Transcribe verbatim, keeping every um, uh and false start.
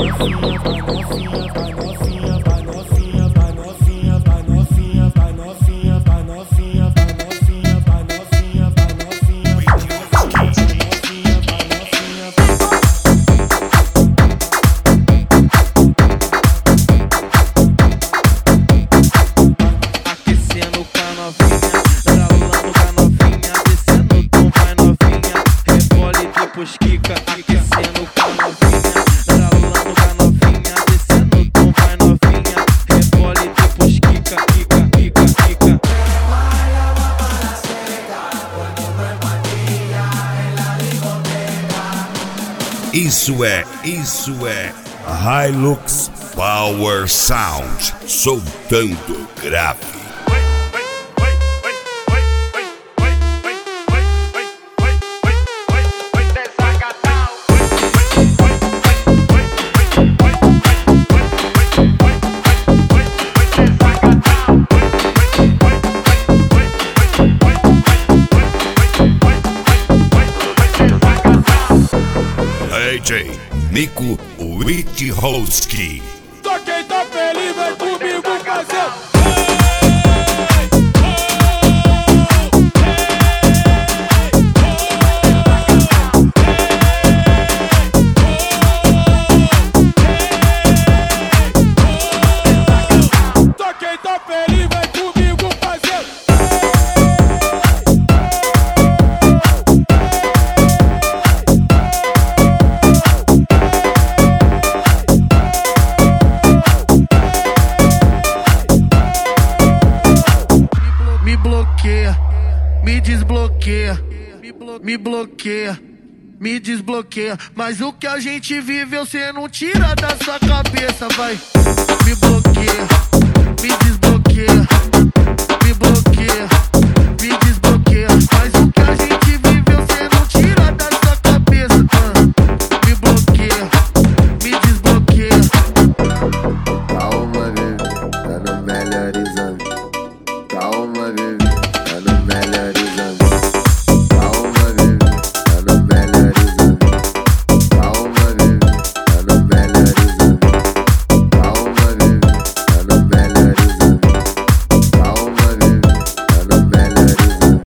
Kika, aquecendo com a novinha, ralando com a novinha, descendo o tom, vai novinha, rebole depois quica, quica, quica, quica. Isso é, isso é Hilux Power Sound, soltando grave. D J Nico Witchowski. Só quem tá feliz vem comigo fazer. Só quem tá feliz vem comigo fazer. Me bloqueia, me desbloqueia, me bloqueia, me desbloqueia. Mas o que a gente viveu cê não tira da sua cabeça, vai. Me bloqueia, me desbloqueia, me bloqueia, me desbloqueia. Mas o que a gente viveu cê não tira da sua cabeça, ah. Me bloqueia, me desbloqueia. Calma, bebê, tá no melhor exame.